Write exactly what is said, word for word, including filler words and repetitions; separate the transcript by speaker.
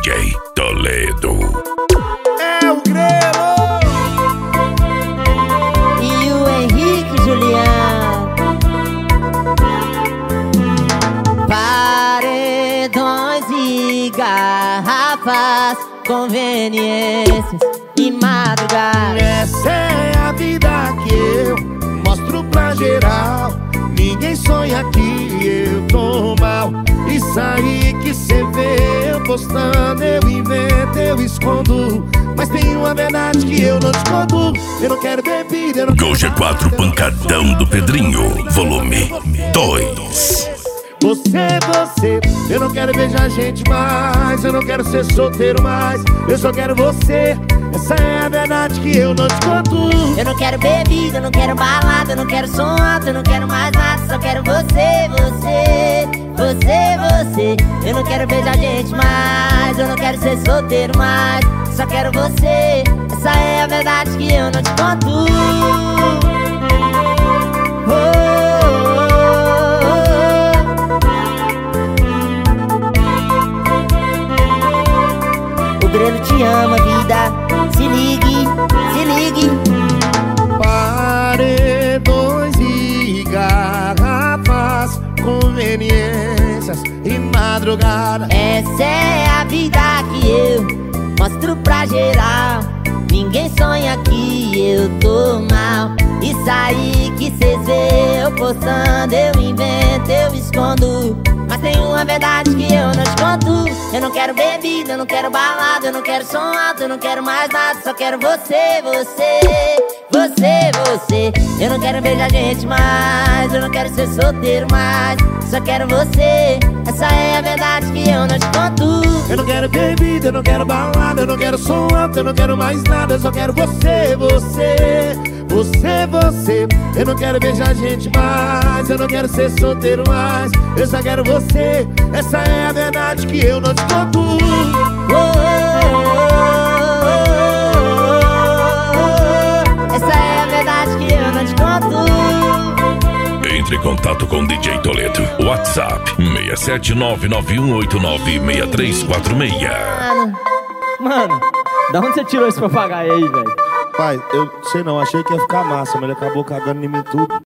Speaker 1: J Toledo.
Speaker 2: É o Grelo
Speaker 3: e o Henrique Juliano. Paredões e garrafas, conveniências e madrugada.
Speaker 2: Essa é a vida que eu mostro pra geral. Ninguém sonha que eu tô mal. Isso aí que cê vê eu postando, eu invento, eu escondo. Mas tem uma verdade que eu não te conto. Eu não quero bebida, eu não
Speaker 1: Gol G quatro Pancadão do Pedrinho, volume dois.
Speaker 2: Você, você, eu não quero beijar gente mais. Eu não quero ser solteiro mais. Eu só quero você. Essa é a verdade que eu não te conto.
Speaker 3: Eu não quero bebida, eu não quero balada, eu não quero som alto, eu não quero mais nada. Só quero você, você, você, você. Eu não quero beijar gente mais. Eu não quero ser solteiro mais. Só quero você. Essa é a verdade que eu não te conto. Oh, O Grelo te ama, vida. Se ligue, se ligue.
Speaker 2: Paredões e garrafas, conveniências e madrugada.
Speaker 3: Essa é a vida que eu mostro pra geral. Ninguém sonha que eu tô mal. Isso aí que cês vê eu postando, eu invento, eu escondo. Mas tem uma verdade que eu não te conto. Eu não quero bebida, eu não quero balada, eu não quero som alto, eu não quero mais nada. Só quero você, você, você, você. Eu não quero beijar gente mais, eu não quero ser solteiro mais. Só quero você, essa é a verdade que eu não te conto.
Speaker 2: Eu não quero bebida, eu não quero balada, eu não quero som alto, eu não quero mais nada. Eu só quero você, você, você, você. Eu não quero beijar gente mais, eu não quero ser solteiro mais. Eu só quero você, essa é a verdade que eu não te conto.
Speaker 3: Oh, oh, oh, oh, oh. Essa é a verdade que eu não te conto.
Speaker 1: Entre em contato com D J Toledo. WhatsApp seis sete nove nove um oito nove seis três quatro seis.
Speaker 4: Mano, mano, da onde você tirou esse papagaio aí, velho?
Speaker 2: Pai, eu sei não, achei que ia ficar massa, mas ele acabou cagando em mim tudo.